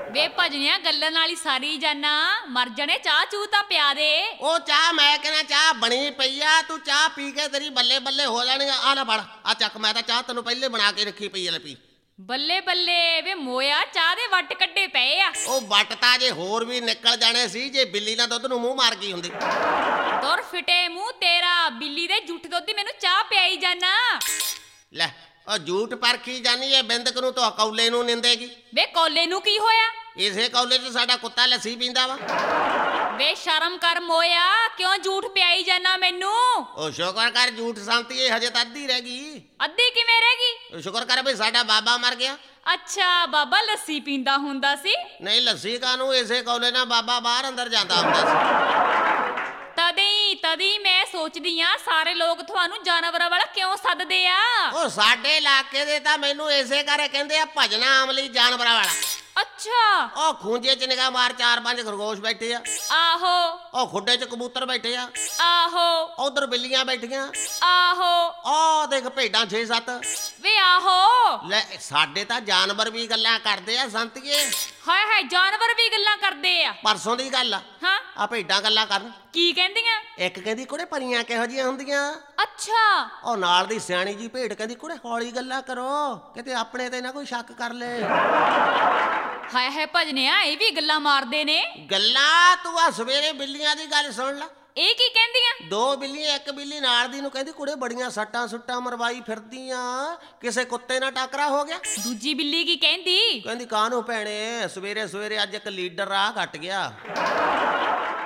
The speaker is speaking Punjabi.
ਵੇ ਭਜਨਿਆ ਗੱਲਾਂ ਨਾਲ ਹੀ ਸਾਰੀ ਜਾਨਾ ਮਰ ਜਾਣੇ। ਚਾਹ ਚੂ ਤਾਂ ਪਿਆ ਦੇ। ਉਹ ਚਾਹ ਮੈਂ ਕਹਿੰਦਾ ਚਾਹ ਬਣੀ ਪਈ ਆ, ਤੂੰ ਚਾਹ ਪੀ ਕੇ ਤੇਰੀ ਬੱਲੇ ਬੱਲੇ ਹੋ ਜਾਣੀ ਆ। ਆ ਲੈ ਫੜ ਆ ਚੱਕ, ਮੈਂ ਤਾਂ ਚਾਹ ਤੈਨੂੰ ਪਹਿਲੇ ਬਣਾ ਕੇ ਰੱਖੀ ਪਈ ਆ, ਲੈ ਪੀ। ਬੱਲੇ ਬੱਲੇ ਵੇ ਮੋਇਆ, ਚਾਹ ਦੇ ਵੱਟ ਕੱਢੇ ਪਏ ਆ। ਉਹ ਵੱਟ ਤਾਂ ਜੇ ਹੋਰ ਵੀ ਨਿਕਲ ਜਾਣੇ ਸੀ ਜੇ ਬਿੱਲੀ ਨਾਲ ਦੁੱਧ ਨੂੰ ਮੂੰਹ ਮਾਰ ਗਈ ਹੁੰਦੀ। ਦੁਰ ਫਿਟੇ ਮੂੰਹ ਤੇਰਾ, ਬਿੱਲੀ ਦੇ ਜੁੱਠ ਦੁੱਧ ਦੀ ਮੈਨੂੰ ਚਾਹ ਪਿਆਈ ਜਾਨਾ। ਲੈ ਉਹ ਝੂਠ ਪਰਖੀ ਜਾਨੀ ਏ, ਬਿੰਦਕ ਨੂੰ ਤਾਂ ਕੌਲੇ ਨੂੰ ਨਿੰਦੇਗੀ। ਵੇ ਕੋਲੇ ਨੂੰ ਕੀ ਹੋਇਆ? ਇਸੇ ਕੌਲੇ 'ਚ ਸਾਡਾ ਕੁੱਤਾ ਲੱਸੀ ਪੀਂਦਾ ਵਾ। ਵੇ ਸ਼ਰਮ ਕਰ ਮੋਇਆ, ਕਿਉਂ ਝੂਠ ਪਿਆਈ ਜਾਨਾ ਮੈਨੂੰ? ਉਹ ਸ਼ੁਕਰ ਕਰ ਝੂਠ ਸੰਤੀਏ, ਹਜੇ ਤਾਂ ਅੱਧੀ ਰਹਿ ਗਈ। ਅੱਧੀ ਕਿਵੇਂ ਰਹਿ ਗਈ? ਸ਼ੁਕਰ ਕਰ ਬਈ ਸਾਡਾ ਬਾਬਾ ਮਰ ਗਿਆ। ਅੱਛਾ ਬਾਬਾ ਲੱਸੀ ਪੀਂਦਾ ਹੁੰਦਾ ਸੀ? ਨਹੀਂ ਲੱਸੀ ਕਾਹਨੂੰ, ਇਸੇ ਕੌਲੇ ਨਾਲ ਬਾਬਾ ਬਾਹਰ ਅੰਦਰ ਜਾਂਦਾ ਹੁੰਦਾ ਸੀ। ਤਦੀ ਮੈਂ ਸੋਚਦੀ ਆ ਸਾਰੇ ਲੋਕ ਤੁਹਾਨੂੰ ਜਾਨਵਰਾਂ ਵਾਲਾ ਕਿਉਂ ਸੱਦਦੇ ਆ? ਉਹ ਸਾਡੇ ਇਲਾਕੇ ਦੇ ਤਾਂ ਮੈਨੂੰ ਇਸੇ ਕਰੇ ਕਹਿੰਦੇ ਆ ਭਜਨਾ ਅਮਲੀ ਜਾਨਵਰਾਂ ਵਾਲਾ। ਅੱਛਾ। ਉਹ ਖੂੰਜੇ 'ਚ ਨਿਗਾਹ ਮਾਰ 4-5 ਖਰਗੋਸ਼ ਬੈਠੇ ਆ। ਆਹੋ। ਉਹ ਖੁੱਡੇ 'ਚ ਕਬੂਤਰ ਬੈਠੇ ਆ। ਆਹੋ। ਉਧਰ ਬਿੱਲੀਆਂ ਬੈਠੀਆਂ। ਆਹੋ। ਉਹ ਦੇਖ ਭੇਡਾਂ 6-7। ਵੇ ਆਹੋ। ਲੈ ਸਾਡੇ ਤਾਂ ਜਾਨਵਰ ਵੀ ਗੱਲਾਂ ਕਰਦੇ ਆ ਸੰਤੀਏ। ਹਾਏ ਹਾਏ, ਜਾਨਵਰ ਵੀ ਗੱਲਾਂ ਕਰਦੇ ਆ? ਪਰਸੋਂ ਦੀ ਗੱਲ ਆ। ਹਾਂ। ਆ ਭੇਡਾਂ ਗੱਲਾਂ ਕਰਨ। ਕੀ ਕਹਿੰਦੀਆਂ? ਇੱਕ ਕਹਿੰਦੀ ਕੁੜੇ ਪਰੀਆਂ ਕਿਹੋ ਜਿਹੀਆਂ ਹੁੰਦੀਆਂ। ਅੱਛਾ। ਉਹ ਨਾਲ ਦੀ ਸਿਆਣੀ ਜੀ ਭੇਡ ਕਹਿੰਦੀ ਕੁੜੇ ਹੌਲੀ ਗੱਲਾਂ ਕਰੋ, ਕਿਤੇ ਆਪਣੇ ਤੇ ਨਾ ਕੋਈ ਸ਼ੱਕ ਕਰ ਲੈ। ਹਾਏ ਹਾਏ ਭਜਨਿਆ, ਇਹ ਵੀ ਗੱਲਾਂ ਮਾਰਦੇ ਨੇ। ਗੱਲਾਂ ਤੂੰ ਆ ਸਵੇਰੇ ਬਿੱਲੀਆਂ ਦੀ ਗੱਲ ਸੁਣ ਲੈ। ਇਹ ਕੀ ਕਹਿੰਦੀਆਂ? 2 ਬਿੱਲੀਆਂ, ਇੱਕ ਬਿੱਲੀ ਨਾਲ ਦੀ ਨੂੰ ਕਹਿੰਦੀ ਕੁੜੇ ਬੜੀਆਂ ਸੱਟਾਂ ਸੁੱਟਾਂ ਮਰਵਾਈ ਫਿਰਦੀਆਂ, ਕਿਸੇ ਕੁੱਤੇ ਨਾਲ ਟਾਕਰਾ ਹੋ ਗਿਆ। ਦੂਜੀ ਬਿੱਲੀ ਕੀ ਕਹਿੰਦੀ? ਕਹਿੰਦੀ ਕਾਹਨੂੰ ਭੈਣੇ, ਸਵੇਰੇ ਸਵੇਰੇ ਅੱਜ ਇੱਕ ਲੀਡਰ ਰਾਹ ਕੱਟ ਗਿਆ।